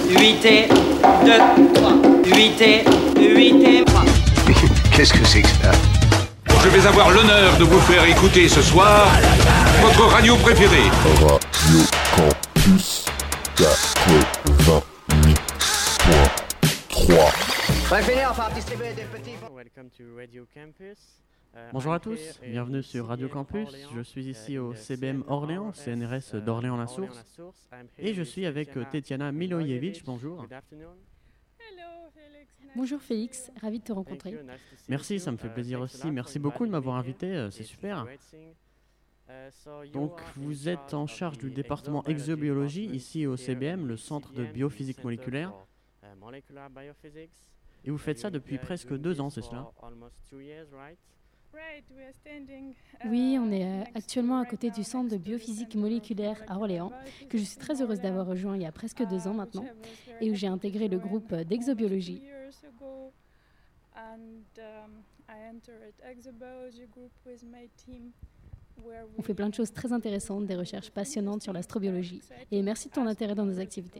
8 2 3. 8 3. Qu'est-ce que c'est que ça? Je vais avoir l'honneur de vous faire écouter ce soir votre radio préférée. Radio Campus 88.3. Welcome to Radio Campus. Bonjour à tous, bienvenue sur Radio Campus. Je suis ici au CBM Orléans, CNRS d'Orléans-la-Source. Et je suis avec Tetiana Milojevic. Bonjour. Bonjour Félix, ravi de te rencontrer. Merci, ça me fait plaisir aussi. Merci beaucoup de m'avoir invité, c'est super. Donc vous êtes en charge du département exobiologie ici au CBM, le centre de biophysique moléculaire. Et vous faites ça depuis presque 2 ans, c'est cela? Oui, on est actuellement à côté du centre de biophysique moléculaire à Orléans, que je suis très heureuse d'avoir rejoint il y a presque 2 ans maintenant, et où j'ai intégré le groupe d'exobiologie. On fait plein de choses très intéressantes, des recherches passionnantes sur l'astrobiologie, et merci de ton intérêt dans nos activités.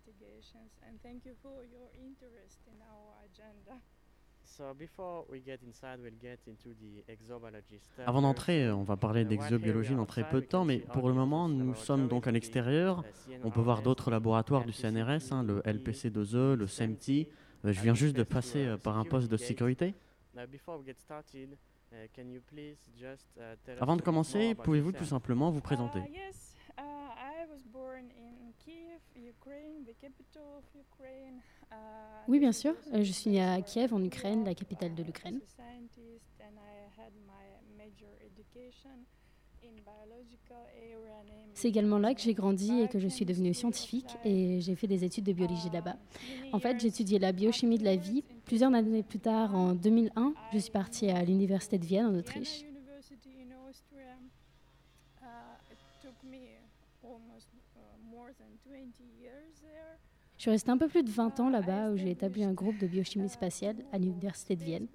Avant d'entrer, on va parler d'exobiologie dans très peu de temps, mais pour le moment, nous sommes donc à l'extérieur. On peut voir d'autres laboratoires du CNRS, le LPC2E, le SEMTI. Je viens juste de passer par un poste de sécurité. Avant de commencer, pouvez-vous tout simplement vous présenter? Oui, bien sûr. Je suis née à Kiev, en Ukraine, la capitale de l'Ukraine. C'est également là que j'ai grandi et que je suis devenue scientifique et j'ai fait des études de biologie là-bas. En fait, j'ai étudié la biochimie de la vie. Plusieurs années plus tard, en 2001, je suis partie à l'université de Vienne, en Autriche. Je suis restée un peu plus de 20 ans là-bas où j'ai établi un groupe de biochimie spatiale à l'université de Vienne.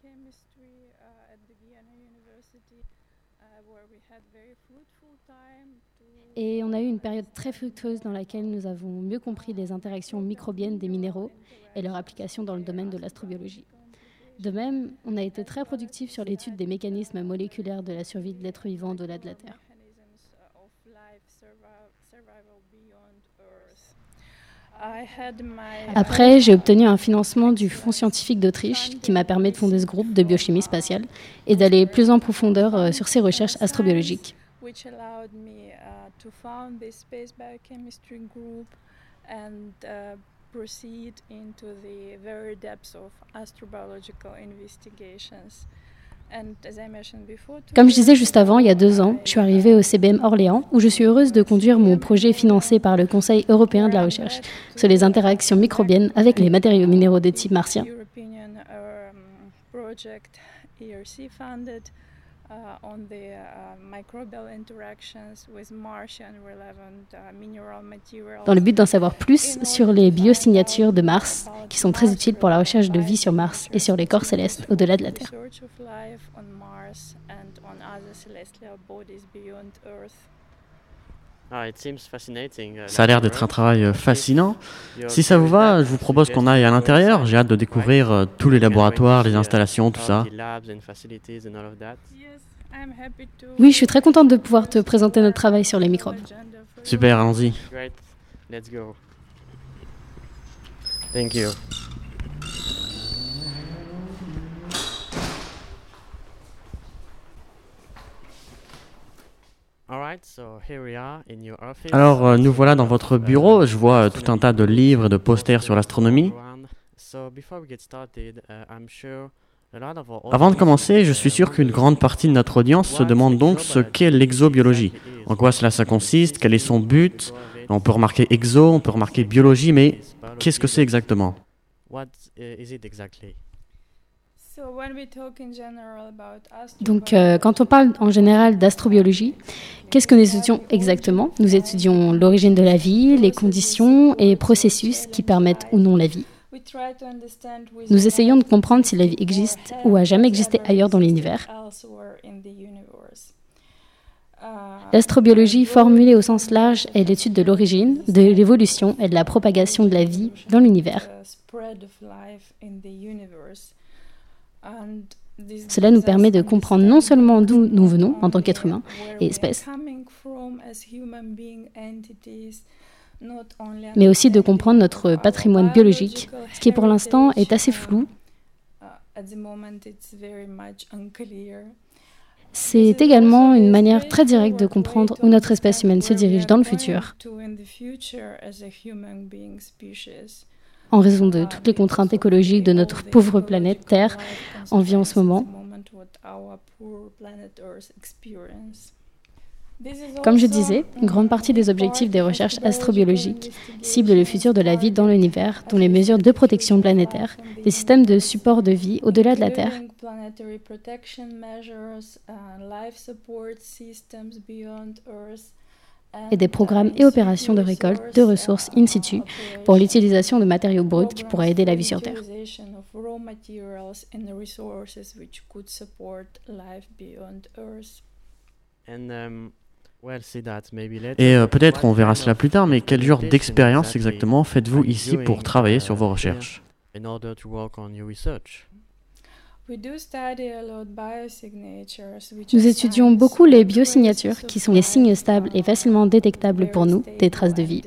Et on a eu une période très fructueuse dans laquelle nous avons mieux compris les interactions microbiennes des minéraux et leur application dans le domaine de l'astrobiologie. De même, on a été très productifs sur l'étude des mécanismes moléculaires de la survie de l'être vivant au-delà de la Terre. Après, j'ai obtenu un financement du Fonds scientifique d'Autriche qui m'a permis de fonder ce groupe de biochimie spatiale et d'aller plus en profondeur sur ces recherches astrobiologiques. Comme je disais juste avant, il y a 2 ans, je suis arrivée au CBM Orléans où je suis heureuse de conduire mon projet financé par le Conseil européen de la recherche sur les interactions microbiennes avec les matériaux minéraux de type martien. Dans le but d'en savoir plus sur les biosignatures de Mars, qui sont très utiles pour la recherche de vie sur Mars et sur les corps célestes au-delà de la Terre. Ça a l'air d'être un travail fascinant. Si ça vous va, je vous propose qu'on aille à l'intérieur. J'ai hâte de découvrir tous les laboratoires, les installations, tout ça. Oui, je suis très contente de pouvoir te présenter notre travail sur les microbes. Super, allons-y. Thank you. Alors, nous voilà dans votre bureau. Je vois tout un tas de livres et de posters sur l'astronomie. Avant de commencer, je suis sûr qu'une grande partie de notre audience se demande donc ce qu'est l'exobiologie. En quoi cela consiste, quel est son but. On peut remarquer exo, on peut remarquer biologie, mais qu'est-ce que c'est exactement? Donc, quand on parle en général d'astrobiologie, qu'est-ce que nous étudions exactement? Nous étudions l'origine de la vie, les conditions et processus qui permettent ou non la vie. Nous essayons de comprendre si la vie existe ou a jamais existé ailleurs dans l'univers. L'astrobiologie, formulée au sens large, est l'étude de l'origine, de l'évolution et de la propagation de la vie dans l'univers. Cela nous permet de comprendre non seulement d'où nous venons en tant qu'êtres humains et espèces, mais aussi de comprendre notre patrimoine biologique, ce qui pour l'instant est assez flou. C'est également une manière très directe de comprendre où notre espèce humaine se dirige dans le futur, en raison de toutes les contraintes écologiques de notre pauvre planète Terre en vit en ce moment. Comme je disais, une grande partie des objectifs des recherches astrobiologiques ciblent le futur de la vie dans l'univers, dont les mesures de protection planétaire, des systèmes de support de vie au-delà de la Terre, et des programmes et opérations de récolte de ressources in situ pour l'utilisation de matériaux bruts qui pourraient aider la vie sur Terre. Et peut-être on verra cela plus tard, mais quel genre d'expérience exactement faites-vous ici pour travailler sur vos recherches? Nous étudions beaucoup les biosignatures, qui sont les signes stables et facilement détectables pour nous des traces de vie.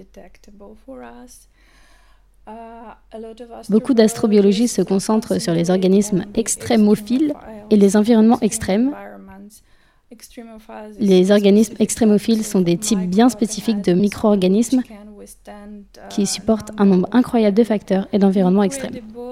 Beaucoup d'astrobiologie se concentre sur les organismes extrémophiles et les environnements extrêmes. Les organismes extrémophiles sont des types bien spécifiques de micro-organismes qui supportent un nombre incroyable de facteurs et d'environnements extrêmes.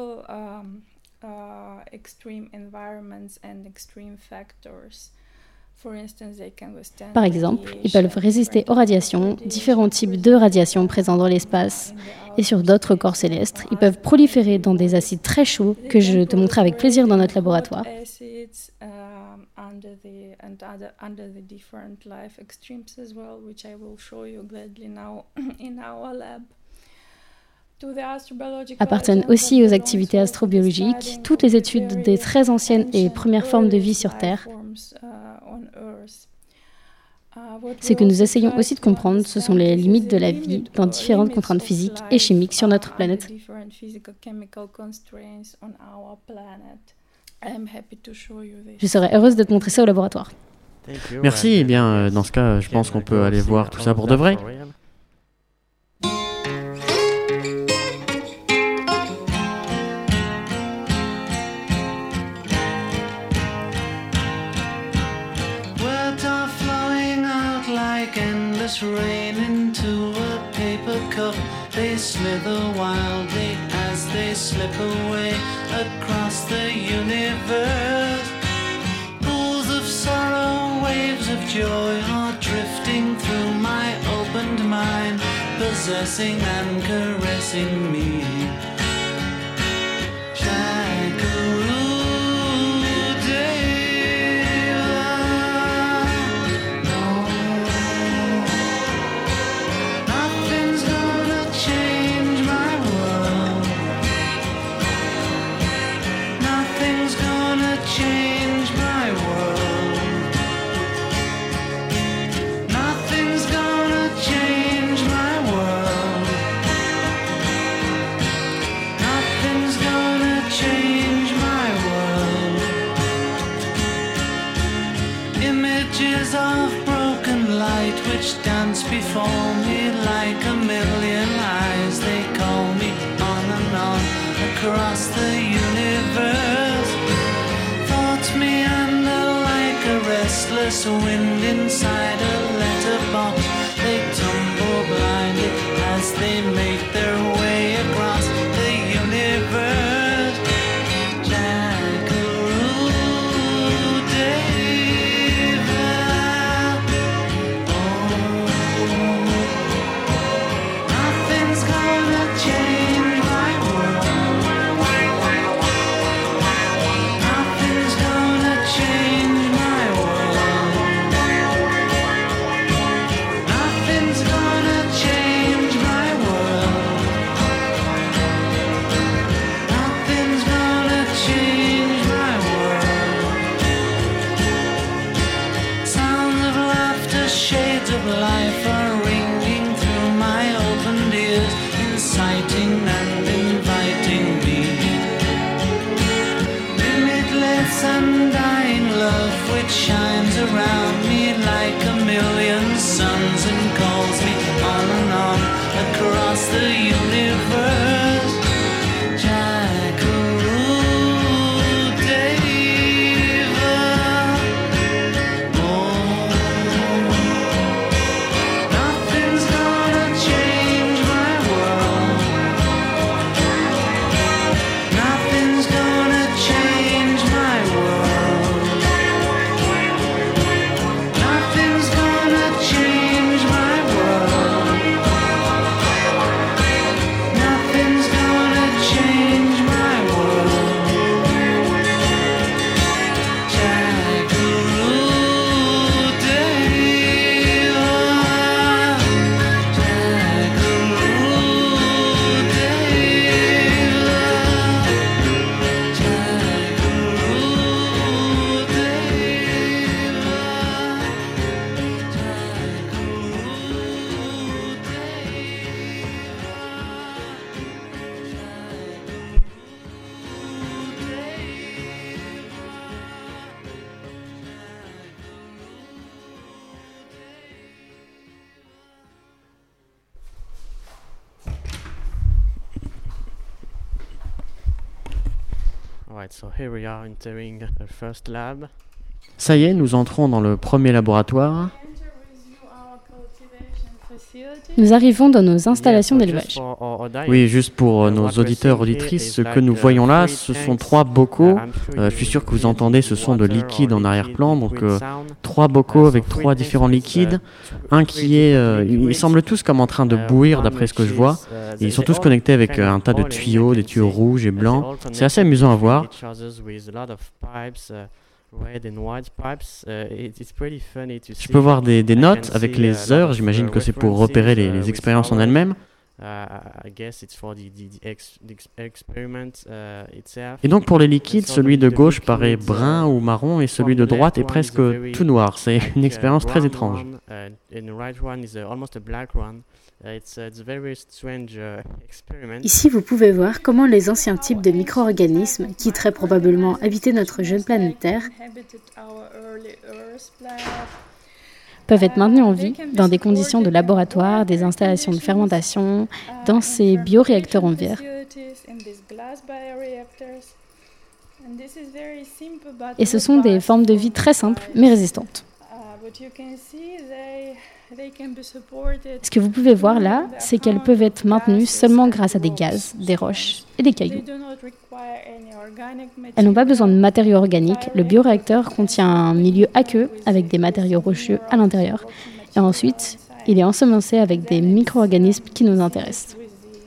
Par exemple, ils peuvent résister aux radiations, différents types de radiations présents dans l'espace et sur d'autres corps célestes. Ils peuvent proliférer dans des acides très chauds que je te montrerai avec plaisir dans notre laboratoire. Appartiennent aussi aux activités astrobiologiques toutes les études des très anciennes et premières formes de vie sur Terre. Ce que nous essayons aussi de comprendre, ce sont les limites de la vie dans différentes contraintes physiques et chimiques sur notre planète. Je serais heureuse de te montrer ça au laboratoire. Merci, eh bien dans ce cas, je pense qu'on peut aller voir tout ça pour de vrai. Rain into a paper cup. They slither wildly as they slip away across the universe. Pools of sorrow, waves of joy are drifting through my opened mind, possessing and caressing me. Before me like a million eyes, they call me on and on across the universe. Thoughts meander like a restless wind inside a letterbox. They tumble blindly as they make their way across the universe. around me like a million suns and calls me on and on across the universe. Jackaroo Deva. Oh, nothing's gonna change my world. Nothing's gonna change my world. Nothing's gonna change my world. Nothing's gonna change my world. Jackaroo Deva. Jackaroo Alright, so here we are entering the first lab. Ça y est, nous entrons dans le premier laboratoire. Nous arrivons dans nos installations d'élevage. Oui, juste pour nos auditeurs, auditrices, ce que nous voyons là, ce sont 3 bocaux. Je suis sûr que vous entendez ce son de liquide en arrière-plan. Donc 3 bocaux avec 3 différents liquides. Un qui est... ils semblent tous comme en train de bouillir d'après ce que je vois. Et ils sont tous connectés avec un tas de tuyaux, des tuyaux rouges et blancs. C'est assez amusant à voir. Je peux voir des notes avec les heures, j'imagine que c'est pour repérer les expériences en elles-mêmes. Et donc pour les liquides, celui de gauche paraît brun ou marron et celui de droite est presque tout noir. C'est une expérience très étrange. Ici, vous pouvez voir comment les anciens types de micro-organismes, qui très probablement habitaient notre jeune planète Terre, peuvent être maintenus en vie dans des conditions de laboratoire, des installations de fermentation, dans ces bioréacteurs en verre. Et ce sont des formes de vie très simples mais résistantes. Ce que vous pouvez voir là, c'est qu'elles peuvent être maintenues seulement grâce à des gaz, des roches et des cailloux. Elles n'ont pas besoin de matériaux organiques. Le bioréacteur contient un milieu aqueux avec des matériaux rocheux à l'intérieur. Et ensuite, il est ensemencé avec des micro-organismes qui nous intéressent.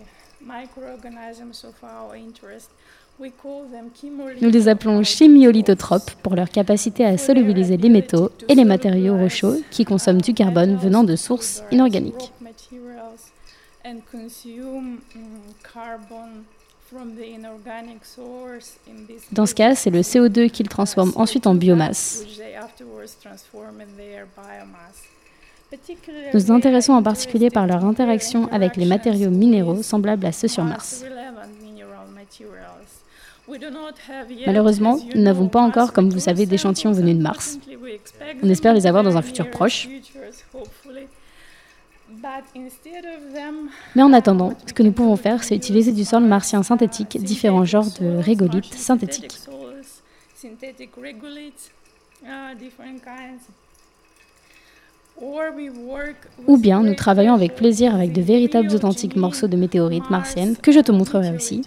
Nous les appelons chimiolithotropes pour leur capacité à solubiliser les métaux et les matériaux rocheux qui consomment du carbone venant de sources inorganiques. Dans ce cas, c'est le CO2 qu'ils transforment ensuite en biomasse. Nous nous intéressons en particulier par leur interaction avec les matériaux minéraux semblables à ceux sur Mars. Malheureusement, nous n'avons pas encore, comme vous savez, d'échantillons venus de Mars. On espère les avoir dans un futur proche. Mais en attendant, ce que nous pouvons faire, c'est utiliser du sol martien synthétique, différents genres de régolithes synthétiques. Ou bien nous travaillons avec plaisir avec de véritables authentiques morceaux de météorites martiennes que je te montrerai aussi.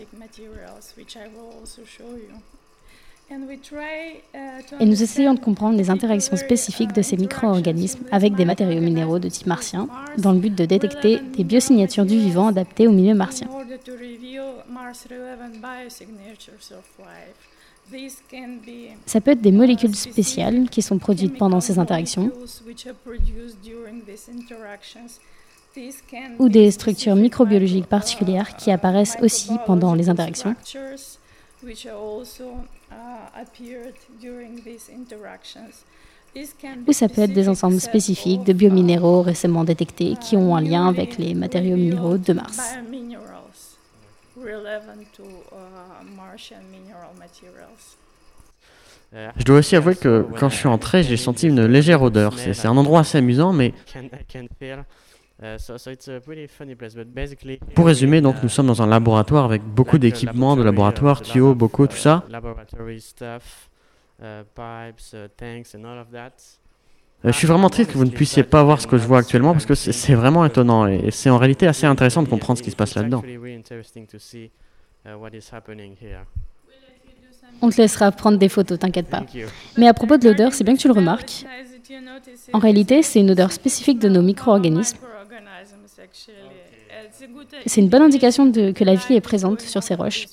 Et nous essayons de comprendre les interactions spécifiques de ces micro-organismes avec des matériaux minéraux de type martien, dans le but de détecter des biosignatures du vivant adaptées au milieu martien. Ça peut être des molécules spéciales qui sont produites pendant ces interactions, ou des structures microbiologiques particulières qui apparaissent aussi pendant les interactions. Ou ça peut être des ensembles spécifiques de biominéraux récemment détectés qui ont un lien avec les matériaux minéraux de Mars. Je dois aussi avouer que quand je suis entré, j'ai senti une légère odeur. C'est un endroit assez amusant, mais pour résumer, donc nous sommes dans un laboratoire avec beaucoup d'équipements de laboratoire, tuyaux, bocaux, tout ça. Je suis vraiment triste que vous ne puissiez pas voir ce que je vois actuellement parce que c'est vraiment étonnant et c'est en réalité assez intéressant de comprendre ce qui se passe là-dedans. On te laissera prendre des photos, t'inquiète pas. Mais à propos de l'odeur, c'est bien que tu le remarques. En réalité, c'est une odeur spécifique de nos micro-organismes. C'est une bonne indication que la vie est présente sur ces roches.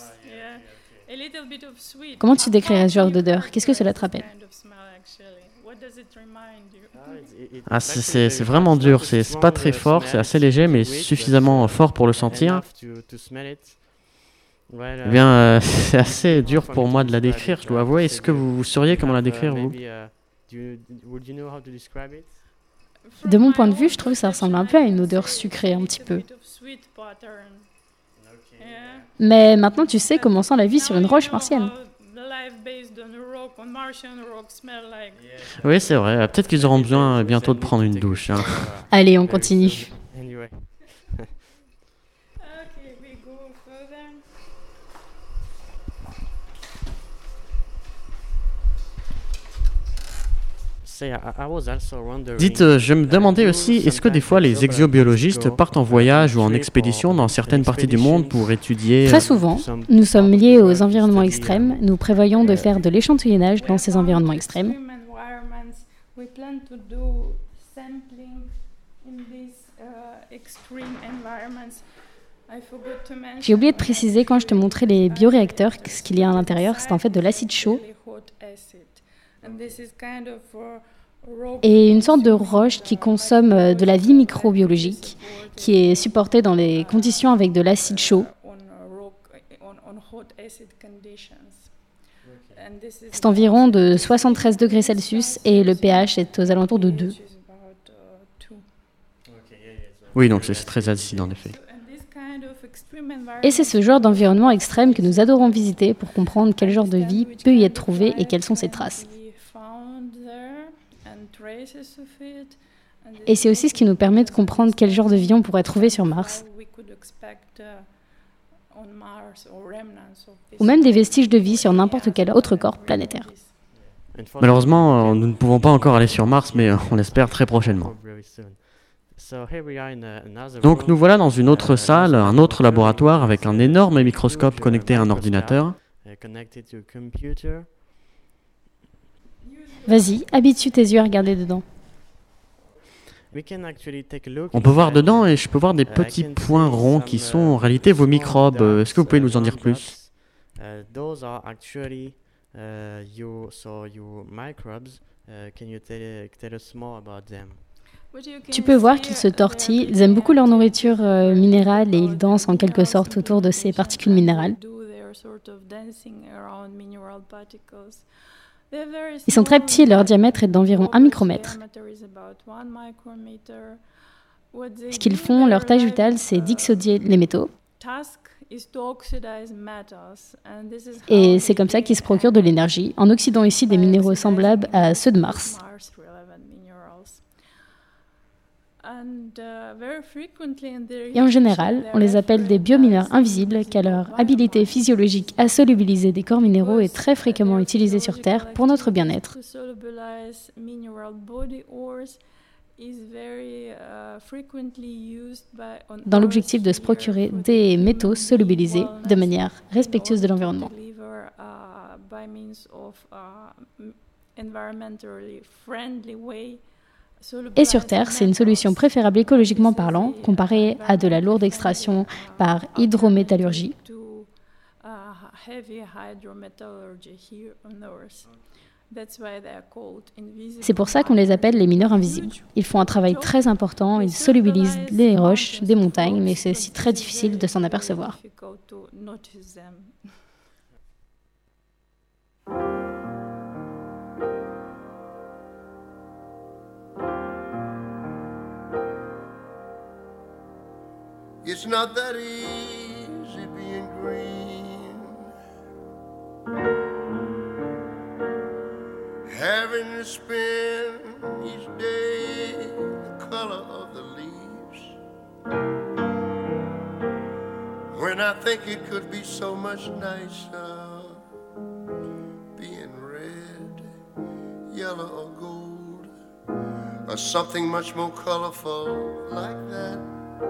Comment tu décrirais ce genre d'odeur? Qu'est-ce que cela te rappelle? Ah, c'est vraiment dur, c'est pas très fort, c'est assez léger mais suffisamment fort pour le sentir. Eh bien, c'est assez dur pour moi de la décrire, je dois avouer. Est-ce que vous sauriez comment la décrire, vous? De mon point de vue, je trouve que ça ressemble un peu à une odeur sucrée, un petit peu. Mais maintenant, tu sais comment sent la vie sur une roche martienne. Oui, c'est vrai. Peut-être qu'ils auront besoin bientôt de prendre une douche. Hein. Allez, on continue. Dites, je me demandais aussi, est-ce que des fois les exobiologistes partent en voyage ou en expédition dans certaines parties du monde pour étudier... Très souvent, nous sommes liés aux environnements extrêmes. Nous prévoyons de faire de l'échantillonnage dans ces environnements extrêmes. J'ai oublié de préciser quand je te montrais les bioréacteurs, ce qu'il y a à l'intérieur, c'est en fait de l'acide chaud. Et une sorte de roche qui consomme de la vie microbiologique, qui est supportée dans des conditions avec de l'acide chaud. C'est environ de 73 degrés Celsius et le pH est aux alentours de 2. Oui, donc c'est très acide en effet. Et c'est ce genre d'environnement extrême que nous adorons visiter pour comprendre quel genre de vie peut y être trouvé et quelles sont ses traces. Et c'est aussi ce qui nous permet de comprendre quel genre de vie on pourrait trouver sur Mars. Ou même des vestiges de vie sur n'importe quel autre corps planétaire. Malheureusement, nous ne pouvons pas encore aller sur Mars, mais on l'espère très prochainement. Donc nous voilà dans une autre salle, un autre laboratoire avec un énorme microscope connecté à un ordinateur. Vas-y, habitue tes yeux à regarder dedans. On peut voir dedans et je peux voir des petits points ronds qui sont en réalité vos microbes. Est-ce que vous pouvez nous en dire plus? Tu peux voir qu'ils se tortillent, ils aiment beaucoup leur nourriture minérale et ils dansent en quelque sorte autour de ces particules minérales. Ils sont très petits, leur diamètre est d'environ 1 micromètre. Ce qu'ils font, leur tâche vitale, c'est d'oxyder les métaux. Et c'est comme ça qu'ils se procurent de l'énergie, en oxydant ici des minéraux semblables à ceux de Mars. Et en général, on les appelle des biomineurs invisibles car leur habilité physiologique à solubiliser des corps minéraux est très fréquemment utilisée sur Terre pour notre bien-être. Dans l'objectif de se procurer des métaux solubilisés de manière respectueuse de l'environnement. Et sur Terre, c'est une solution préférable écologiquement parlant, comparée à de la lourde extraction par hydrométallurgie. C'est pour ça qu'on les appelle les mineurs invisibles. Ils font un travail très important, ils solubilisent les roches des montagnes, mais c'est aussi très difficile de s'en apercevoir. It's not that easy being green. spend each day the color of the leaves, when I think it could be so much nicer being red, yellow or gold, or something much more colorful like that.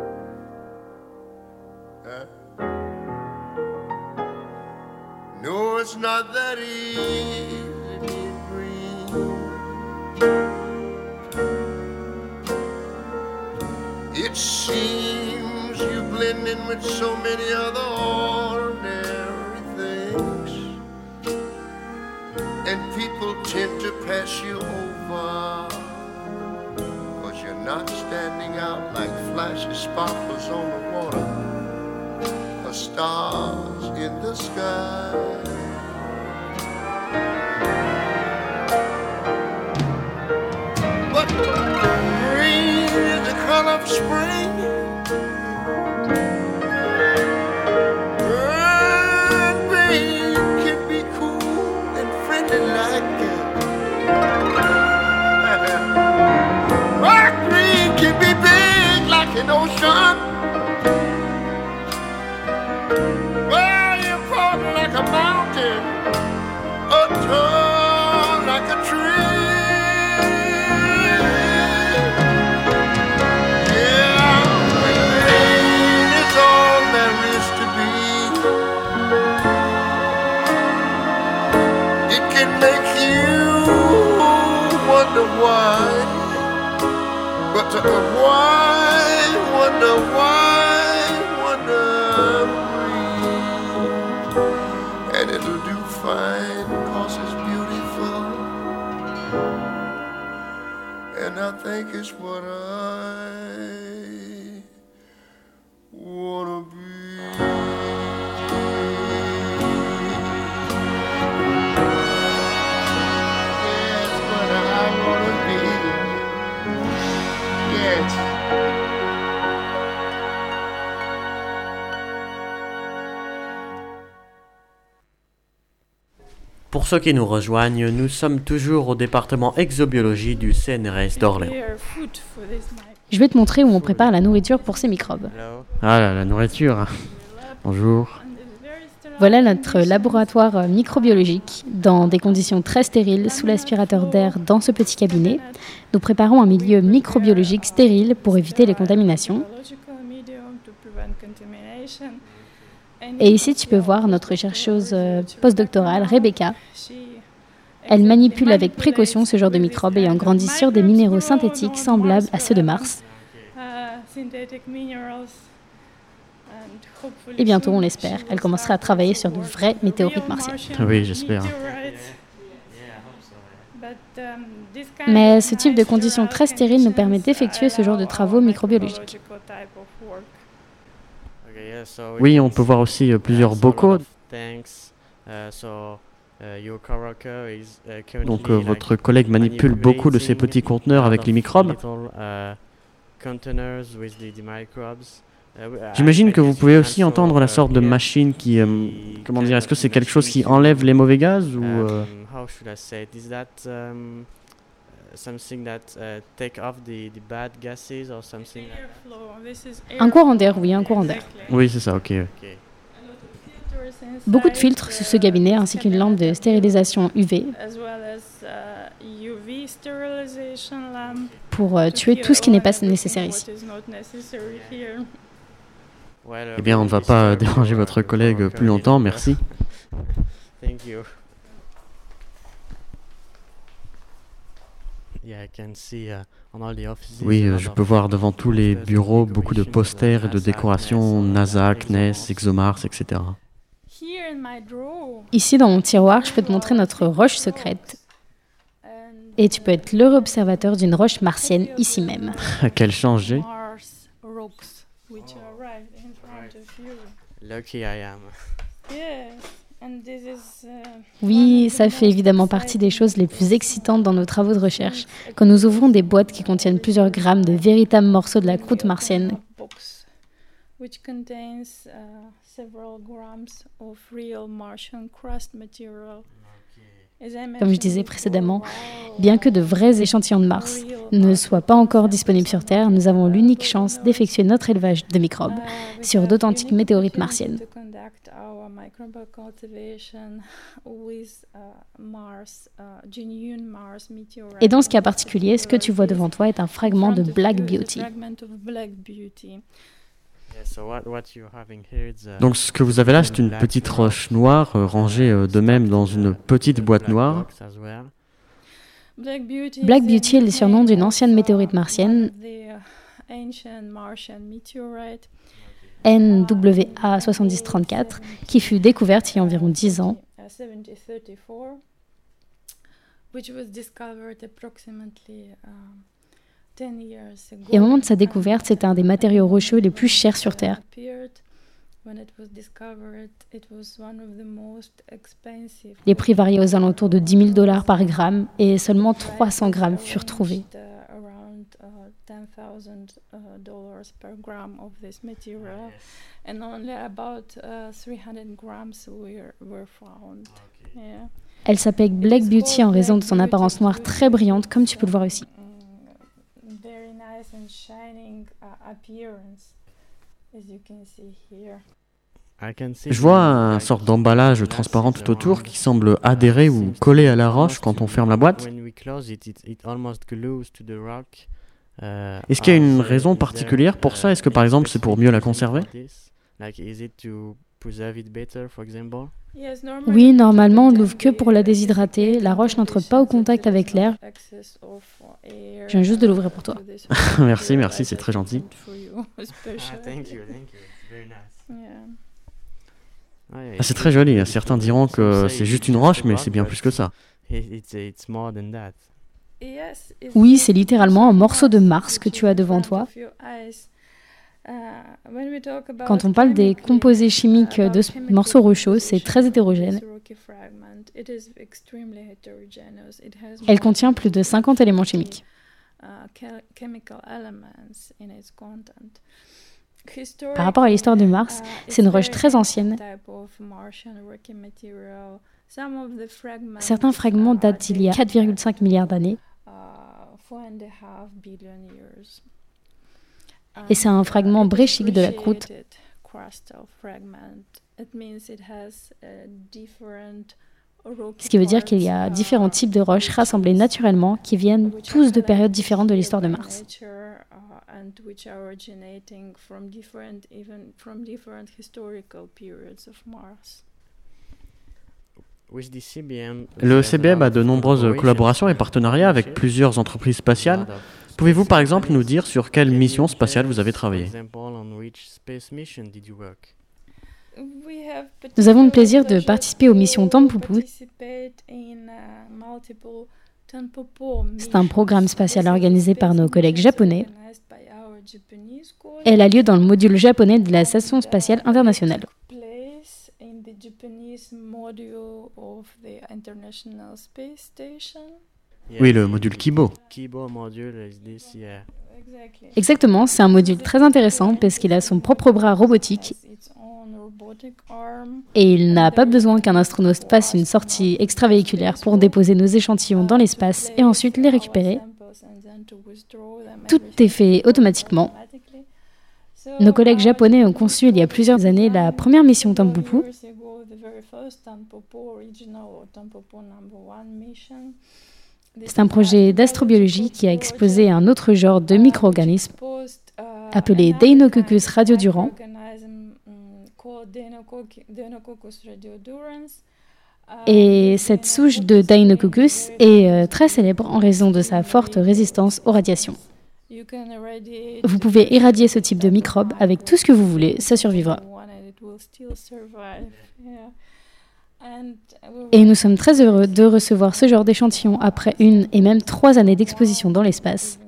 No, it's not that easy being green. It seems you blend in with so many other ordinary things, and people tend to pass you over, 'cause you're not standing out like flashy sparklers on the water, or stars in the sky. But green is the color of spring, and green can be cool and friendly like it. Rock green can be big like an ocean, well, important like a mountain, or tall like a tree. Make you wonder why, but wonder free, and it'll do fine 'cause it's beautiful, and I think it's what I wanna be. Pour ceux qui nous rejoignent, nous sommes toujours au département exobiologie du CNRS d'Orléans. Je vais te montrer où on prépare la nourriture pour ces microbes. Ah là, la nourriture. Bonjour. Voilà notre laboratoire microbiologique, dans des conditions très stériles, sous l'aspirateur d'air dans ce petit cabinet. Nous préparons un milieu microbiologique stérile pour éviter les contaminations. Et ici, tu peux voir notre chercheuse postdoctorale, Rebecca. Elle manipule avec précaution ce genre de microbes ayant grandi sur des minéraux synthétiques semblables à ceux de Mars. Et bientôt, on l'espère, elle commencera à travailler sur de vrais météorites martiennes. Oui, j'espère. Mais ce type de conditions très stériles nous permet d'effectuer ce genre de travaux microbiologiques. Oui, on peut voir aussi plusieurs bocaux. Donc votre collègue manipule beaucoup de ces petits conteneurs avec les microbes. J'imagine que vous pouvez aussi entendre la sorte de machine qui... comment dire, est-ce que c'est quelque chose qui enlève les mauvais gaz ou... Un courant d'air, oui, un courant d'air. Oui, c'est ça, ok. Beaucoup de filtres sous ce cabinet, ainsi qu'une lampe de stérilisation UV pour tuer tout ce qui n'est pas nécessaire ici. Eh bien, on ne va pas déranger votre collègue plus longtemps, merci. Oui, je peux voir devant tous les bureaux beaucoup de posters et de décorations NASA, CNES, ExoMars, etc. Ici, dans mon tiroir, je peux te montrer notre roche secrète. Et tu peux être l'heureux observateur d'une roche martienne ici même. Quel changé! Oui, ça fait évidemment partie des choses les plus excitantes dans nos travaux de recherche, quand nous ouvrons des boîtes qui contiennent plusieurs grammes de véritables morceaux de la croûte martienne. Comme je disais précédemment, bien que de vrais échantillons de Mars ne soient pas encore disponibles sur Terre, nous avons l'unique chance d'effectuer notre élevage de microbes sur d'authentiques météorites martiennes. Et dans ce cas particulier, ce que tu vois devant toi est un fragment de Black Beauty. Donc ce que vous avez là, c'est une petite roche noire rangée de même dans une petite boîte noire. Black Beauty est le surnom d'une ancienne météorite martienne, NWA 7034, qui fut découverte il y a environ 10 ans. Et au moment de sa découverte, c'était un des matériaux rocheux les plus chers sur Terre. Les prix variaient aux alentours de $10,000 par gramme et seulement 300 grammes furent trouvés. Elle s'appelle Black Beauty en raison de son apparence noire très brillante, comme tu peux le voir ici. Je vois une sorte d'emballage transparent tout autour qui semble adhérer ou coller à la roche quand on ferme la boîte. Est-ce qu'il y a une raison particulière pour ça? Est-ce que par exemple c'est pour mieux la conserver? Oui, normalement on ne l'ouvre que pour la déshydrater. La roche n'entre pas au contact avec l'air. Je viens juste de l'ouvrir pour toi. Merci, c'est très gentil. C'est très joli. Certains diront que c'est juste une roche, mais c'est bien plus que ça. Oui, c'est littéralement un morceau de Mars que tu as devant toi. Quand on parle des composés chimiques de ce morceau rocheux, c'est très hétérogène. Elle contient plus de 50 éléments chimiques. Par rapport à l'histoire de Mars, c'est une roche très ancienne. Certains fragments datent d'il y a 4,5 milliards d'années. Et c'est un fragment bréchique de la croûte. Ce qui veut dire qu'il y a différents types de roches rassemblées naturellement qui viennent tous de périodes différentes de l'histoire de Mars. Le CBM a de nombreuses collaborations et partenariats avec plusieurs entreprises spatiales. Pouvez-vous par exemple nous dire sur quelle mission spatiale vous avez travaillé? Nous avons le plaisir de participer aux missions Tampupu. C'est un programme spatial organisé par nos collègues japonais. Elle a lieu dans le module japonais de la Station spatiale internationale. Oui, le module Kibo. Exactement, c'est un module très intéressant parce qu'il a son propre bras robotique et il n'a pas besoin qu'un astronaute fasse une sortie extravéhiculaire pour déposer nos échantillons dans l'espace et ensuite les récupérer. Tout est fait automatiquement. Nos collègues japonais ont conçu il y a plusieurs années la première mission Tampupu. C'est un projet d'astrobiologie qui a exposé un autre genre de micro-organismes appelé Deinococcus radiodurans. Et cette souche de Deinococcus est très célèbre en raison de sa forte résistance aux radiations. Vous pouvez irradier ce type de microbe avec tout ce que vous voulez, ça survivra. Et nous sommes très heureux de recevoir ce genre d'échantillons après 1 et même 3 années d'exposition dans l'espace.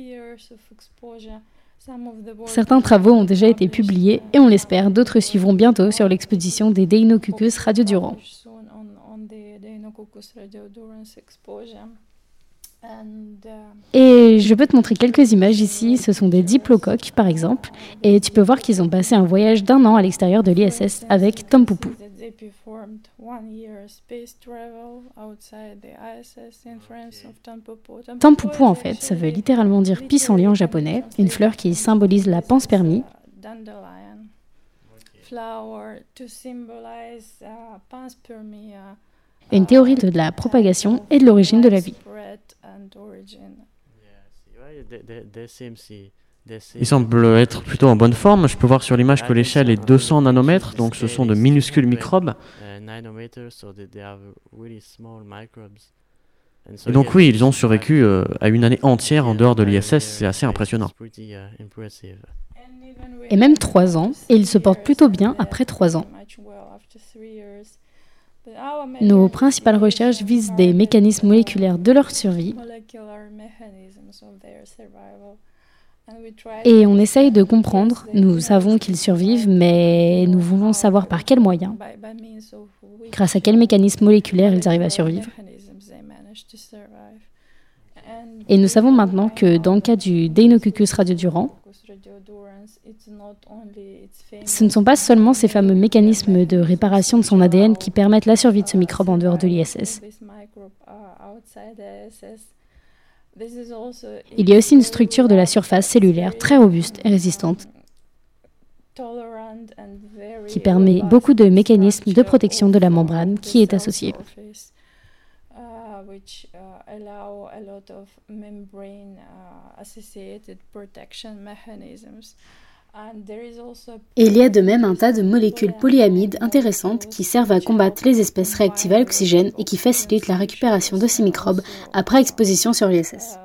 Certains travaux ont déjà été publiés et on l'espère, d'autres suivront bientôt sur l'exposition des Deinococcus radiodurans. Et je peux te montrer quelques images ici. Ce sont des diplocoques, par exemple. Et tu peux voir qu'ils ont passé un voyage d'1 an à l'extérieur de l'ISS avec Tom Poupou. Tom Poupou, en fait, ça veut littéralement dire pissenlit en japonais, une fleur qui symbolise la panspermie. Une théorie de la propagation et de l'origine de la vie. Il semble être plutôt en bonne forme. Je peux voir sur l'image que l'échelle est 200 nanomètres, donc ce sont de minuscules microbes. Et donc oui, ils ont survécu à une année entière en dehors de l'ISS, c'est assez impressionnant. Et même 3 ans, et ils se portent plutôt bien après 3 ans. Nos principales recherches visent des mécanismes moléculaires de leur survie. Et on essaye de comprendre. Nous savons qu'ils survivent, mais nous voulons savoir par quels moyens, grâce à quels mécanismes moléculaires ils arrivent à survivre. Et nous savons maintenant que dans le cas du Deinococcus radiodurans, ce ne sont pas seulement ces fameux mécanismes de réparation de son ADN qui permettent la survie de ce microbe en dehors de l'ISS. Il y a aussi une structure de la surface cellulaire très robuste et résistante qui permet beaucoup de mécanismes de protection de la membrane qui est associée. Et il y a de même un tas de molécules polyamides intéressantes qui servent à combattre les espèces réactives à l'oxygène et qui facilitent la récupération de ces microbes après exposition sur l'ISS.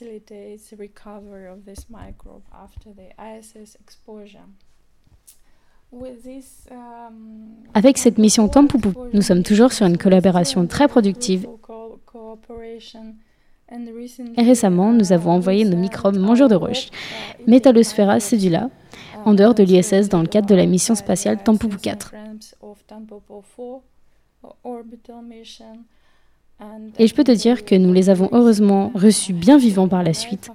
Avec cette mission Tom Poupou, nous sommes toujours sur une collaboration très productive. Et récemment, nous avons envoyé nos microbes mangeurs de roches, Metallosphera sedula, en dehors de l'ISS dans le cadre de la mission spatiale Tom Poupou 4. Et je peux te dire que nous les avons heureusement reçus bien vivants par la suite.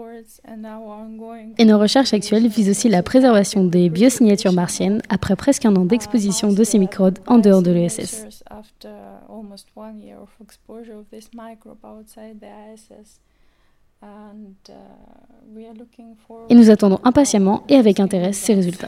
Et nos recherches actuelles visent aussi la préservation des biosignatures martiennes après presque 1 an d'exposition de ces microbes en dehors de l'ISS. Et nous attendons impatiemment et avec intérêt ces résultats.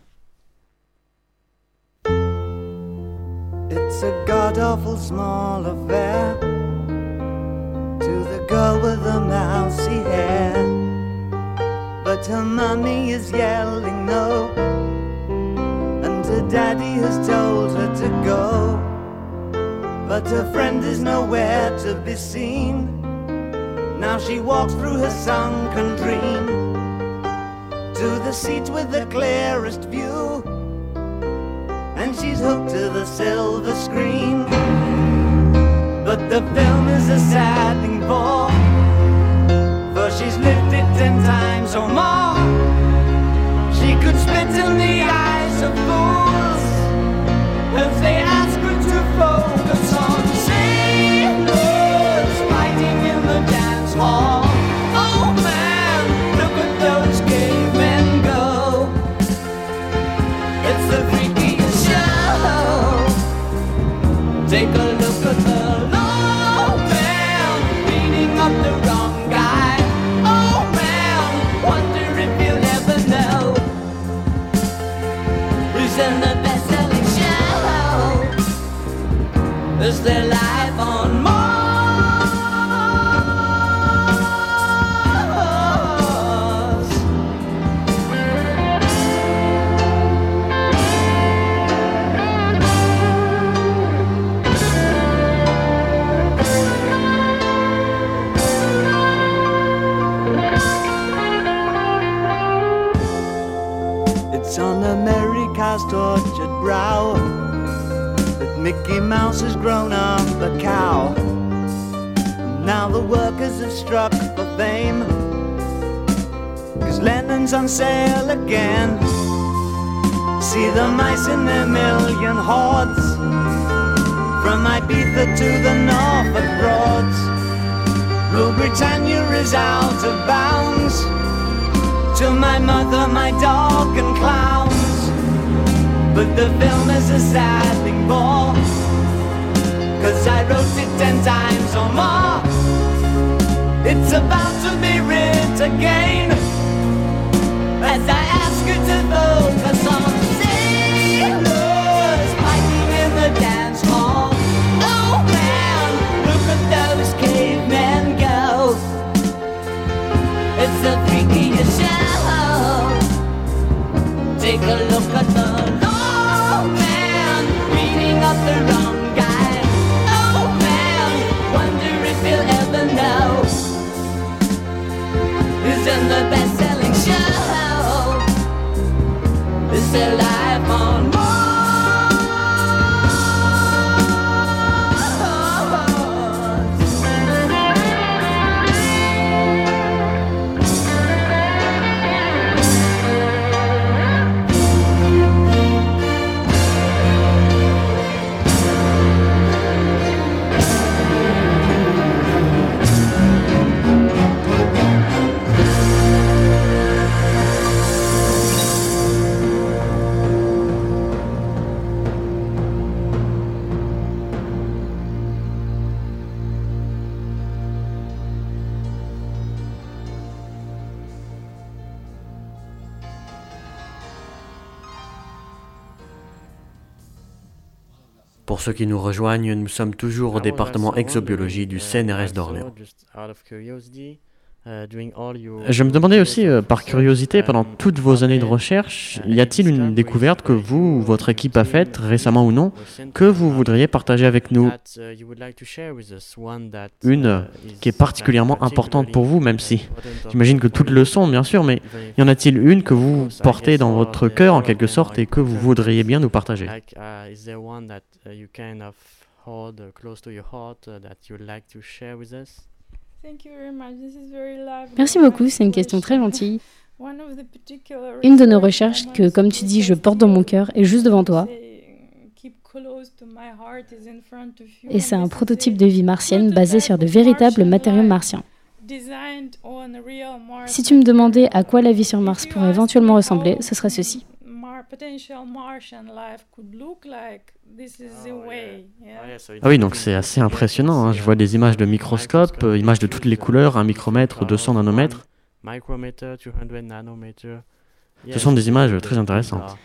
It's a god-awful small affair to the girl with the mousy hair, but her mommy is yelling no, and her daddy has told her to go, but her friend is nowhere to be seen. Now she walks through her sunken dream to the seat with the clearest view, and she's hooked to the silver screen. But the film is a sad thing for she's lived it 10 times or more. She could spit in the eyes of fools if they ask her to focus on sailors fighting in the dance hall. Oh man, look at those cavemen go. It's the freakiest show. Take a look at the low man beating up the wrong guy. Oh man, wonder if you'll ever know who's in the best-selling show. Is there life on Mars? It's on America's tortured brow that Mickey Mouse has grown up a cow. Now the workers have struck for fame, 'cause Lennon's on sale again. See the mice in their million hordes, from Ibiza to the Norfolk Broads, Rule Britannia is out of bounds. To my mother, my dog and clowns. But the film is a sad thing more, 'cause I wrote it 10 times or more. It's about to be writ again, as I ask you to focus on sailors fighting in the dance hall. Oh man, look at those cavemen go. It's the freakiest show. Take a look at the law man beating up the wrong guy. Oh man, wonder if he'll ever know. Is in the best-selling show. Is their life on Mars? Pour ceux qui nous rejoignent, nous sommes toujours au département exobiologie du CNRS d'Orléans. Je me demandais aussi, par curiosité, pendant toutes vos années de recherche, y a-t-il une découverte que vous ou votre équipe a faite, récemment ou non, que vous voudriez partager avec nous? Une qui est particulièrement importante pour vous, même si j'imagine que toutes le sont, bien sûr, mais y en a-t-il une que vous portez dans votre cœur, en quelque sorte, et que vous voudriez bien nous partager? Merci beaucoup, c'est une question très gentille. Une de nos recherches que, comme tu dis, je porte dans mon cœur est juste devant toi. Et c'est un prototype de vie martienne basé sur de véritables matériaux martiens. Si tu me demandais à quoi la vie sur Mars pourrait éventuellement ressembler, ce serait ceci. Ah oui, donc c'est assez impressionnant, hein. Je vois des images de microscope, images de toutes les couleurs, 1 micromètre, 200 nanomètres. Ce sont des images très intéressantes.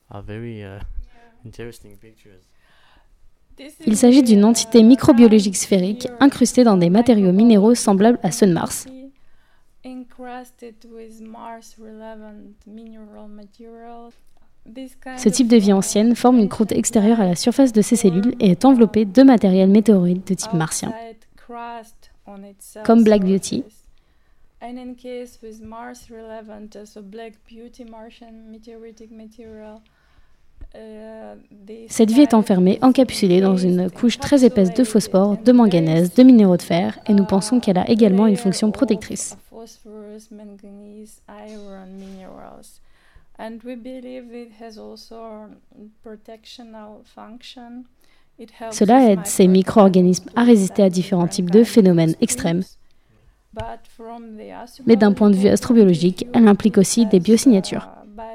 Il s'agit d'une entité microbiologique sphérique incrustée dans des matériaux minéraux semblables à ceux de Mars. Ce type de vie ancienne forme une croûte extérieure à la surface de ces cellules et est enveloppée de matériel météorite de type martien, comme Black Beauty. Cette vie est enfermée, encapsulée dans une couche très épaisse de phosphore, de manganèse, de minéraux de fer, et nous pensons qu'elle a également une fonction protectrice. Cela aide ces micro-organismes à résister à différents types de phénomènes extrêmes. Mais d'un point de vue astrobiologique, elle implique aussi des biosignatures.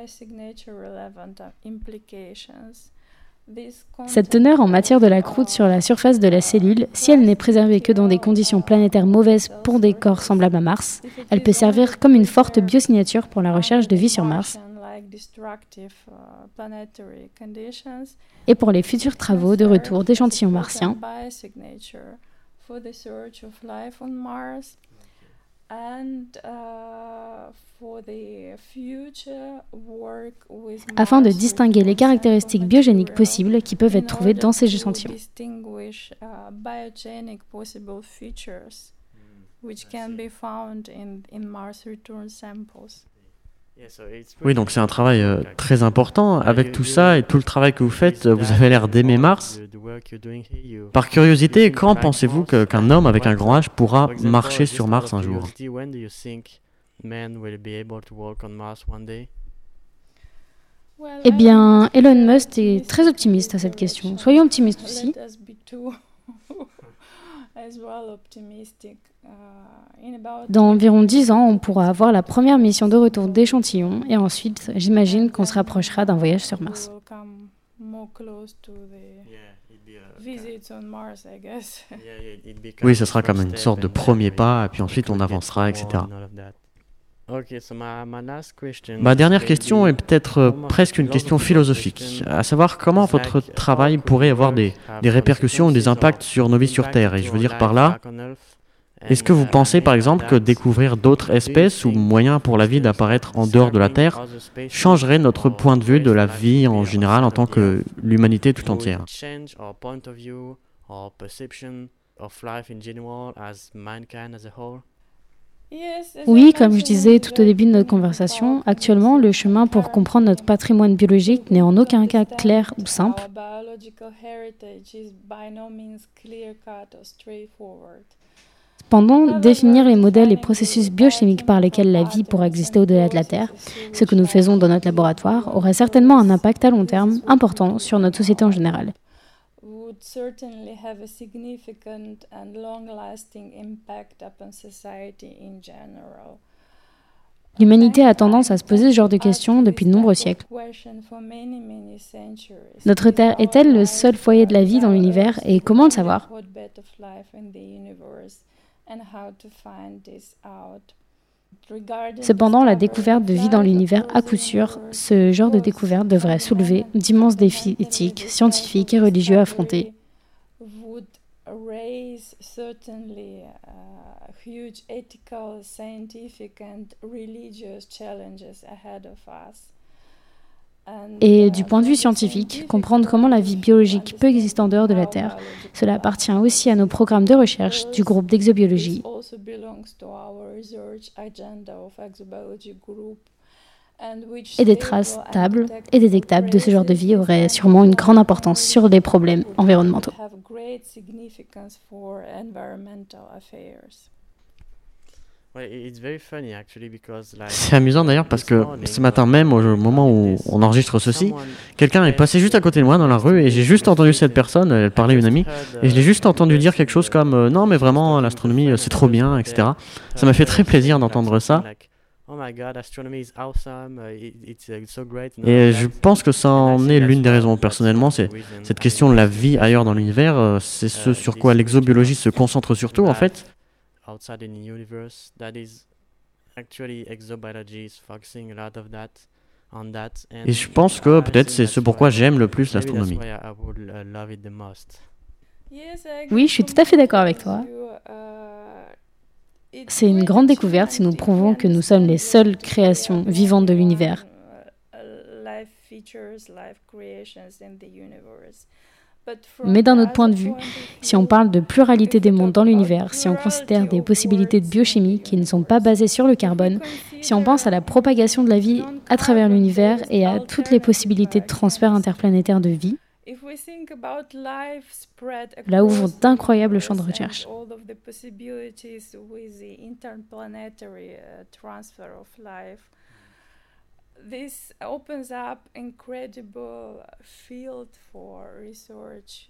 Cette teneur en matière de la croûte sur la surface de la cellule, si elle n'est préservée que dans des conditions planétaires mauvaises pour des corps semblables à Mars, elle peut servir comme une forte biosignature pour la recherche de vie sur Mars et pour les futurs travaux de retour d'échantillons martiens. Afin de distinguer les caractéristiques biogéniques possibles qui peuvent être trouvées dans ces échantillons. Oui, donc c'est un travail très important. Avec tout ça et tout le travail que vous faites, vous avez l'air d'aimer Mars. Par curiosité, quand pensez-vous qu'un homme avec un grand H pourra marcher sur Mars un jour? Eh bien, Elon Musk est très optimiste à cette question. Soyons optimistes aussi. Dans environ 10 ans, on pourra avoir la première mission de retour d'échantillons et ensuite, j'imagine qu'on se rapprochera d'un voyage sur Mars. Oui, ce sera comme une sorte de premier pas, et puis ensuite on avancera, etc. Ma dernière question est peut-être presque une question philosophique, à savoir comment votre travail pourrait avoir des répercussions ou des impacts sur nos vies sur Terre. Et je veux dire par là, est-ce que vous pensez par exemple que découvrir d'autres espèces ou moyens pour la vie d'apparaître en dehors de la Terre changerait notre point de vue de la vie en général en tant que l'humanité tout entière? Oui, comme je disais tout au début de notre conversation, actuellement, le chemin pour comprendre notre patrimoine biologique n'est en aucun cas clair ou simple. Cependant, définir les modèles et processus biochimiques par lesquels la vie pourra exister au-delà de la Terre, ce que nous faisons dans notre laboratoire, aurait certainement un impact à long terme important sur notre société en général. L'humanité a tendance à se poser ce genre de questions depuis de nombreux siècles. Notre Terre est-elle le seul foyer de la vie dans l'univers et comment le savoir ? Cependant, la découverte de vie dans l'univers, à coup sûr, ce genre de découverte devrait soulever d'immenses défis éthiques, scientifiques et religieux à affronter. Et du point de vue scientifique, comprendre comment la vie biologique peut exister en dehors de la Terre, cela appartient aussi à nos programmes de recherche du groupe d'exobiologie. Et des traces stables et détectables de ce genre de vie auraient sûrement une grande importance sur les problèmes environnementaux. C'est amusant d'ailleurs parce que ce matin même, au moment où on enregistre ceci, quelqu'un est passé juste à côté de moi dans la rue et j'ai juste entendu cette personne, elle parlait à une amie, et je l'ai juste entendu dire quelque chose comme non mais vraiment l'astronomie c'est trop bien, etc. Ça m'a fait très plaisir d'entendre ça. Et je pense que ça en est l'une des raisons. Personnellement, c'est cette question de la vie ailleurs dans l'univers, c'est ce sur quoi l'exobiologie se concentre surtout en fait. Et je pense que peut-être c'est ce pourquoi j'aime le plus l'astronomie. Oui, je suis tout à fait d'accord avec toi. C'est une grande découverte si nous prouvons que nous sommes les seules créations vivantes de l'univers. Mais d'un autre point de vue, si on parle de pluralité des mondes dans l'univers, si on considère des possibilités de biochimie qui ne sont pas basées sur le carbone, si on pense à la propagation de la vie à travers l'univers et à toutes les possibilités de transfert interplanétaire de vie, là ouvrent d'incroyables champs de recherche. This opens up incredible field for research.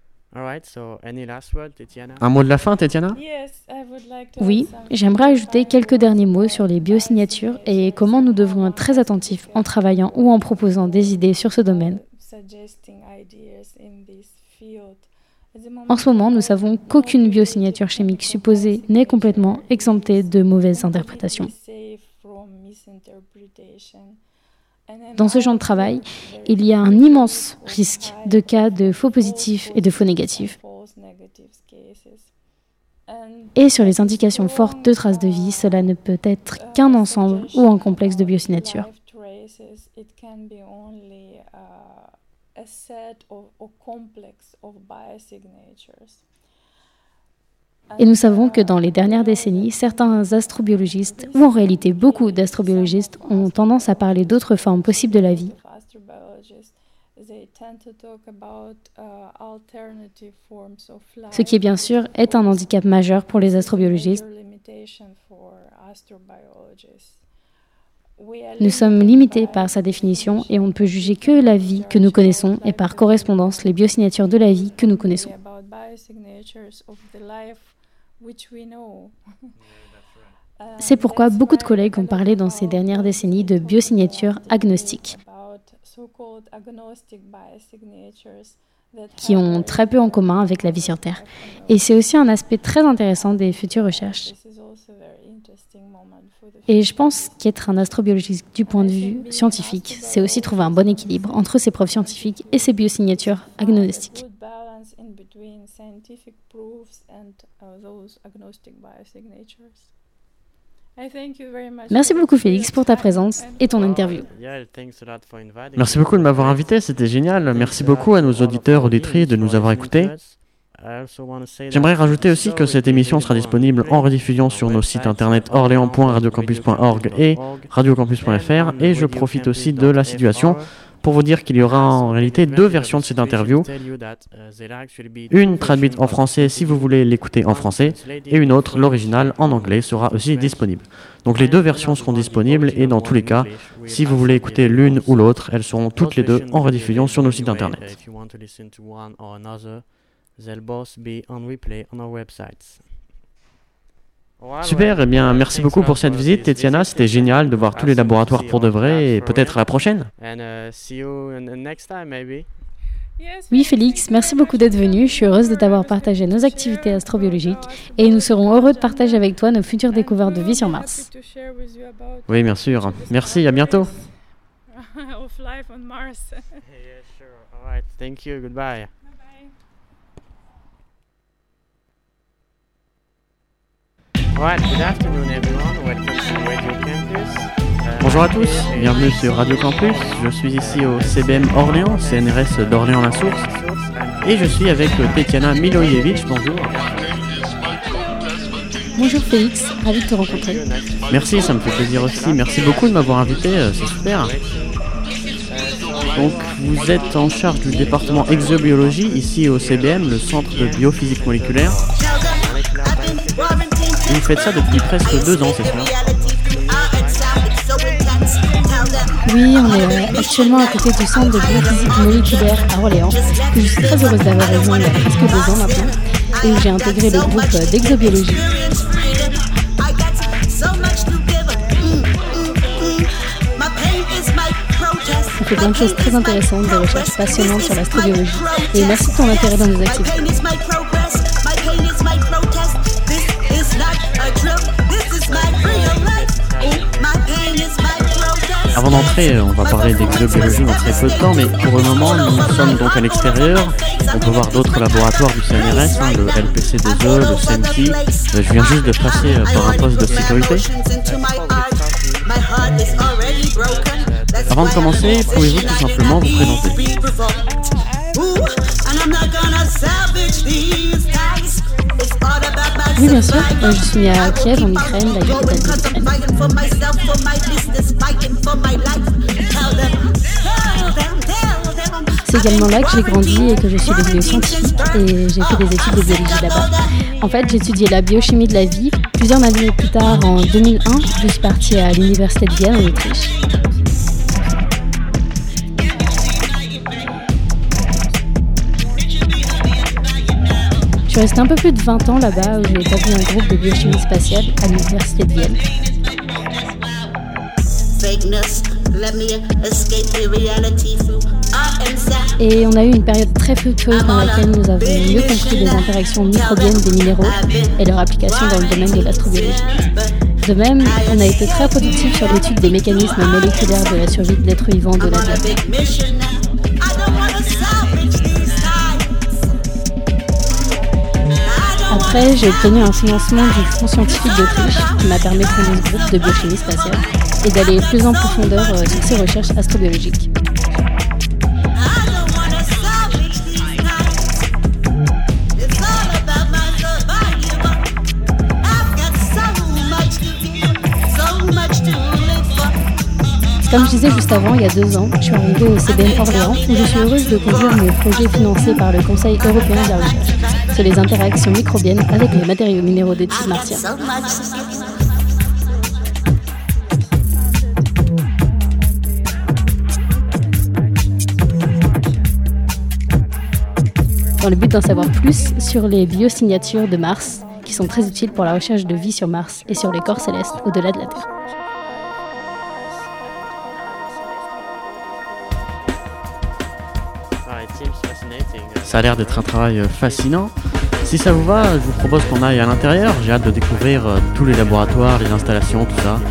Un mot de la fin, Tetiana ? Oui, j'aimerais ajouter quelques derniers mots sur les biosignatures et comment nous devrons être très attentifs en travaillant ou en proposant des idées sur ce domaine. En ce moment, nous savons qu'aucune biosignature chimique supposée n'est complètement exemptée de mauvaises interprétations. Dans ce genre de travail, il y a un immense risque de cas de faux positifs et de faux négatifs. Et sur les indications fortes de traces de vie, cela ne peut être qu'un ensemble ou un complexe de biosignatures. Et nous savons que dans les dernières décennies, certains astrobiologistes, ou en réalité beaucoup d'astrobiologistes, ont tendance à parler d'autres formes possibles de la vie. Ce qui, bien sûr, est un handicap majeur pour les astrobiologistes. Nous sommes limités par sa définition et on ne peut juger que la vie que nous connaissons et par correspondance les biosignatures de la vie que nous connaissons. biosignatures of the life which we know. C'est pourquoi beaucoup de collègues ont parlé dans ces dernières décennies de biosignatures agnostiques, qui ont très peu en commun avec la vie sur Terre. Et c'est aussi un aspect très intéressant des futures recherches. Et je pense qu'être un astrobiologiste du point de vue scientifique, c'est aussi trouver un bon équilibre entre ces preuves scientifiques et ces biosignatures agnostiques. Merci beaucoup Félix pour ta présence et ton interview. Merci beaucoup de m'avoir invité, c'était génial. Merci beaucoup à nos auditeurs, auditrices de nous avoir écoutés. J'aimerais rajouter aussi que cette émission sera disponible en rediffusion sur nos sites internet orléans.radiocampus.org et radiocampus.fr, et je profite aussi de la situation pour vous dire qu'il y aura en réalité 2 versions de cette interview. Une traduite en français si vous voulez l'écouter en français, et une autre, l'original en anglais, sera aussi disponible. Donc les 2 versions seront disponibles, et dans tous les cas, si vous voulez écouter l'une ou l'autre, elles seront toutes les 2 en rediffusion sur nos sites internet. Super, eh bien merci beaucoup pour cette visite, Tetiana, c'était génial de voir tous les laboratoires pour de vrai, et peut-être à la prochaine. Oui Félix, merci beaucoup d'être venu, je suis heureuse de t'avoir partagé nos activités astrobiologiques, et nous serons heureux de partager avec toi nos futures découvertes de vie sur Mars. Oui, bien sûr, merci, à bientôt. Bonjour à tous, bienvenue sur Radio Campus. Je suis ici au CBM Orléans, CNRS d'Orléans-la-Source, et je suis avec Tetiana Milojevic. Bonjour. Bonjour Félix, ravi de te rencontrer. Merci, ça me fait plaisir aussi. Merci beaucoup de m'avoir invité, c'est super. Donc, vous êtes en charge du département exobiologie ici au CBM, le centre de biophysique moléculaire. Et vous faites ça depuis presque 2 ans, c'est ça? Oui, on est actuellement à côté du centre de biophysique moléculaire à Orléans, que je suis très heureuse d'avoir rejoint il y a presque 2 ans maintenant, et où j'ai intégré le groupe d'exobiologie. On fait plein de choses très intéressantes, des recherches passionnantes sur l'astrobiologie, et merci de ton intérêt dans nos activités. Avant d'entrer, on va parler d'exobiologie dans très peu de temps, mais pour le moment, nous sommes donc à l'extérieur. On peut voir d'autres laboratoires du CNRS, le LPC2E, le SEMTI. Je viens juste de passer par un poste de sécurité. Avant de commencer, pouvez-vous tout simplement vous présenter? Oui, bien sûr. Je suis née à Kiev, en Ukraine, la capitale de l'Ukraine. C'est également là que j'ai grandi et que je suis devenue scientifique, et j'ai fait des études de biologie là-bas. En fait, j'ai étudié la biochimie de la vie. Plusieurs années plus tard, en 2001, je suis partie à l'université de Vienne, en Autriche. Je suis restée un peu plus de 20 ans là-bas, où j'ai établi un groupe de biochimie spatiale à l'université de Vienne. Et on a eu une période très fructueuse dans laquelle nous avons mieux compris les interactions microbiennes des minéraux et leur application dans le domaine de l'astrobiologie. De même, on a été très productifs sur l'étude des mécanismes moléculaires de la survie de l'être vivant de la Terre. Après, j'ai obtenu un financement du Fonds scientifique d'Autriche qui m'a permis de fonder ce groupe de biochimie spatiale et d'aller plus en profondeur sur ces recherches astrobiologiques. Comme je disais juste avant, il y a 2 ans, je suis arrivée au CBM Orléans où je suis heureuse de conduire mes projets financés par le Conseil européen de la recherche sur les interactions microbiennes avec les matériaux minéraux de type martien. dans le but d'en savoir plus sur les biosignatures de Mars, qui sont très utiles pour la recherche de vie sur Mars et sur les corps célestes au-delà de la Terre. Ça a l'air d'être un travail fascinant. Si ça vous va, je vous propose qu'on aille à l'intérieur. J'ai hâte de découvrir tous les laboratoires, les installations, tout ça.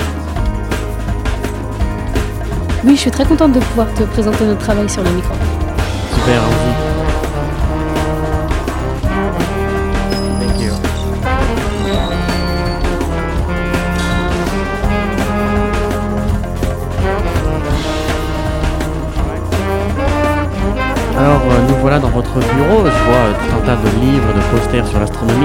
Oui, je suis très contente de pouvoir te présenter notre travail sur les microbes. Super, allons-y. Thank you. Alors, nous voilà dans votre bureau. Je vois tout un tas de livres, de posters sur l'astronomie.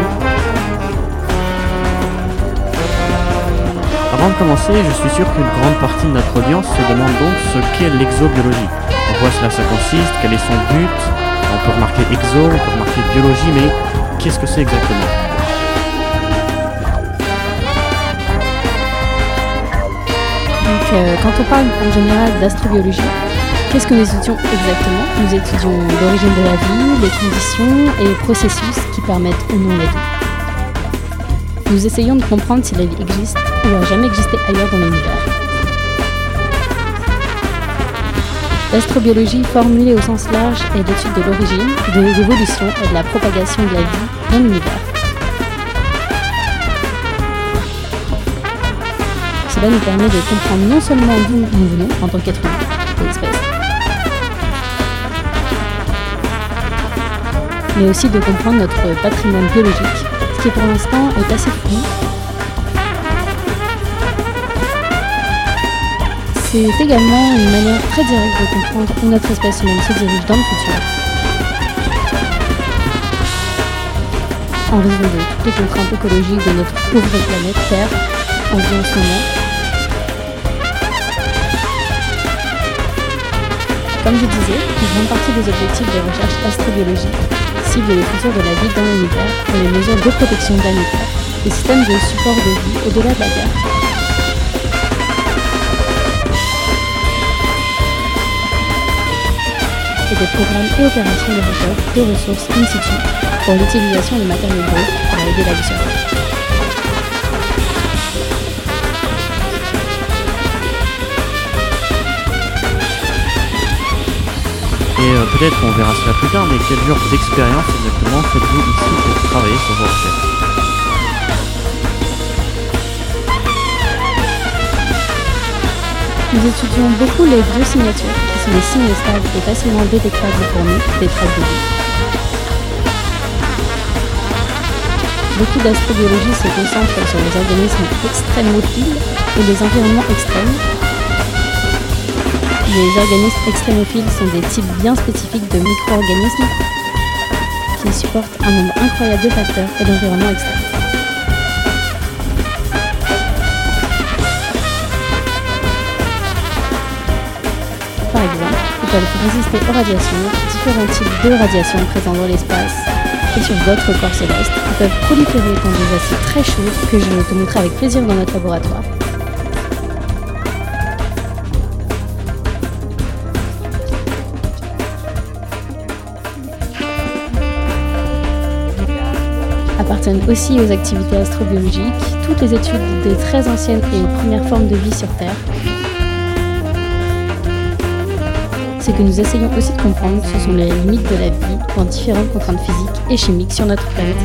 Avant de commencer, je suis sûr qu'une grande partie de notre audience se demande donc ce qu'est l'exobiologie. En quoi cela consiste, quel est son but. On peut remarquer exo, on peut remarquer biologie, mais qu'est-ce que c'est exactement ? Donc, quand on parle en général d'astrobiologie, qu'est-ce que nous étudions exactement ? Nous étudions l'origine de la vie, les conditions et les processus qui permettent ou non la vie. Nous essayons de comprendre si la vie existe ou a jamais existé ailleurs dans l'univers. L'astrobiologie, formulée au sens large, est l'étude de l'origine, de l'évolution et de la propagation de la vie dans l'univers. Cela nous permet de comprendre non seulement d'où nous venons en tant qu'être humain et espèce, mais aussi de comprendre notre patrimoine biologique, ce qui pour l'instant est assez flou. C'est également une manière très directe de comprendre où notre espèce humaine se dirige dans le futur, en raison de toutes les contraintes écologiques de notre pauvre planète Terre en vie en ce moment. Comme je disais, une grande partie des objectifs de recherche astrobiologique ciblent le futur de la vie dans l'univers et les mesures de protection planétaire, les systèmes de support de vie au-delà de la Terre. Et des programmes et opérations de recherche de ressources in situ pour l'utilisation de matériaux bruts pour aider la vie sur Terre. Et peut-être qu'on verra cela plus tard, mais quel genre d'expérience exactement faites-vous ici pour travailler sur vos recherches ? Nous étudions beaucoup les biosignatures, qui sont des signes stables et facilement détectables pour nous, des traces de vie. Beaucoup d'astrobiologie se concentre sur les organismes extrémophiles et les environnements extrêmes. Les organismes extrémophiles sont des types bien spécifiques de micro-organismes qui supportent un nombre incroyable de facteurs et d'environnements extrêmes. Par exemple, ils peuvent résister aux radiations, différents types de radiations présents dans l'espace et sur d'autres corps célestes. Ils peuvent proliférer dans des acides très chauds que je te montrerai avec plaisir dans notre laboratoire. Appartiennent aussi aux activités astrobiologiques toutes les études des très anciennes et premières formes de vie sur Terre. Ce que nous essayons aussi de comprendre, ce sont les limites de la vie dans différentes contraintes physiques et chimiques sur notre planète.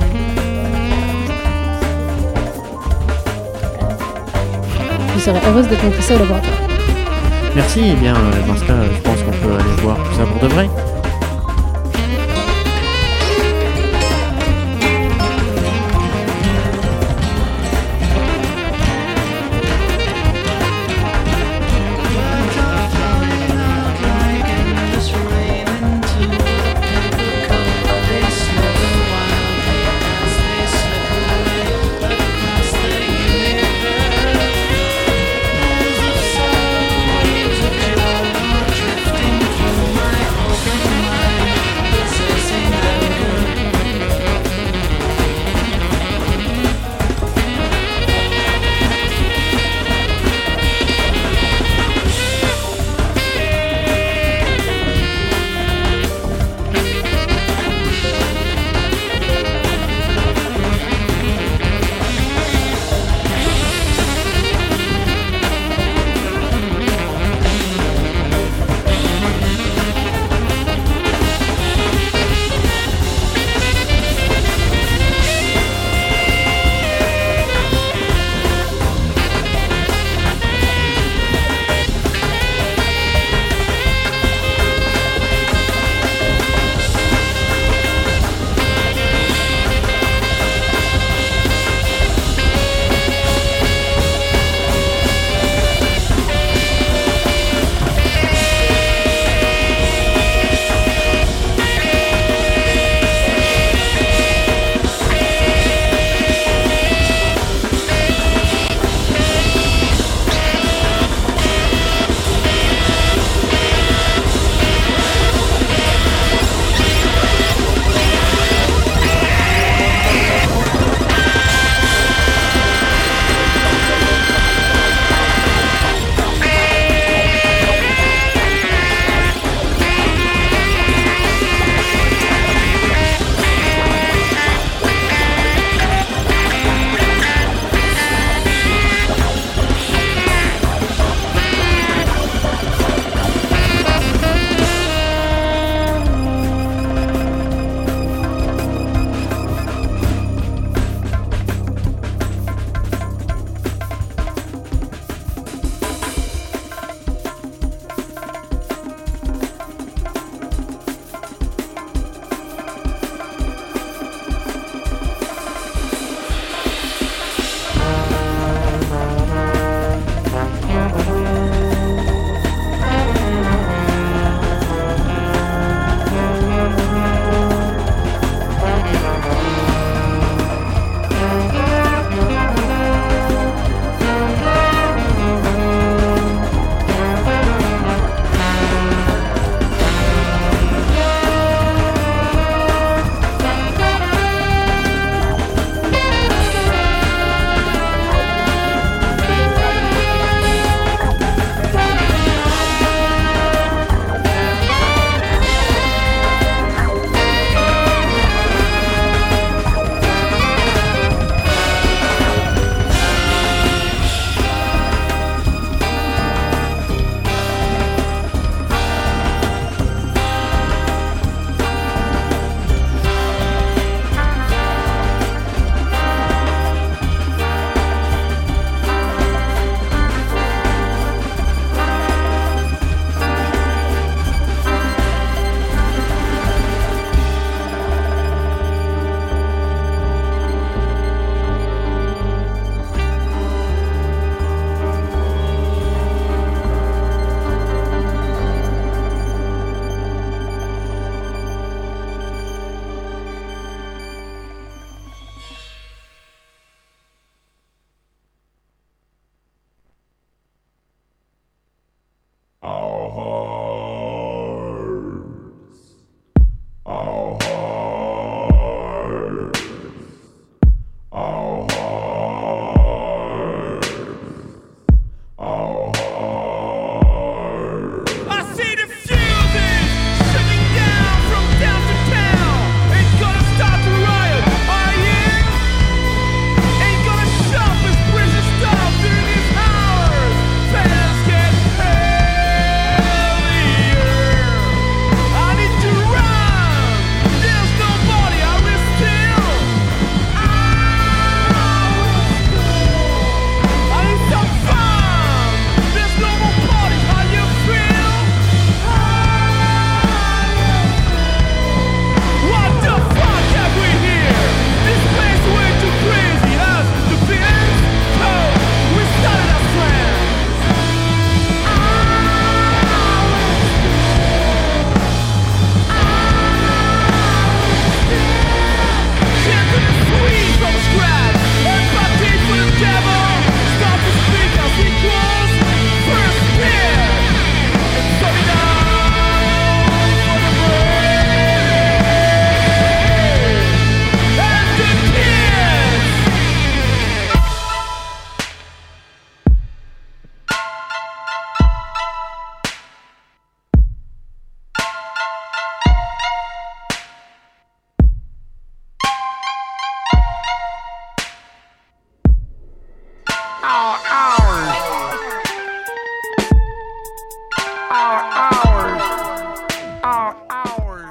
Je serais heureuse de te montrer ça au laboratoire. Merci, et bien dans ce cas, je pense qu'on peut aller voir tout ça pour de vrai.